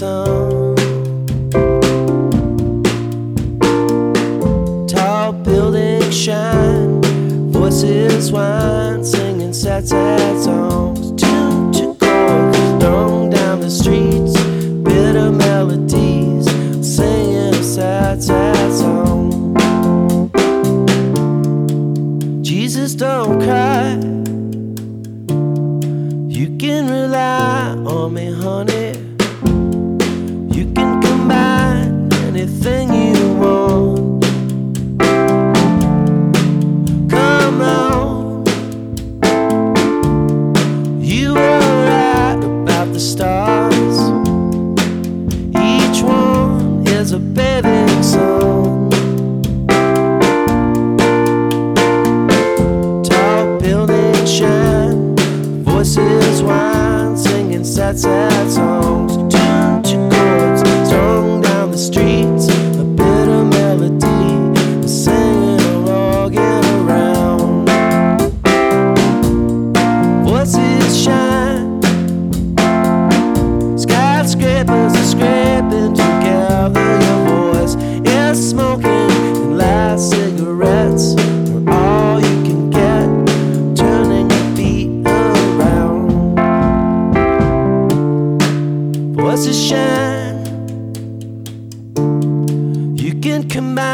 song. Tall buildings shine, voices whine, singing sad, sad songs. Tuned to chords strung down the streets, bitter melodies, singing a sad, sad song. Jesus, don't cry, you can rely on me, honey. You can combine anything you want. Come on, you were right about the stars. Each one is a bathing song. Tall buildings shine, voices whine, singing sad, sad songs. Tuned to chords strung down the streets, a bitter melody, singing or rocking around. Voices shine, skyscrapers are scraping together. Your voice is smoking, and light cigarettes are all you can get, turning your feet around. Voices shine, you can combine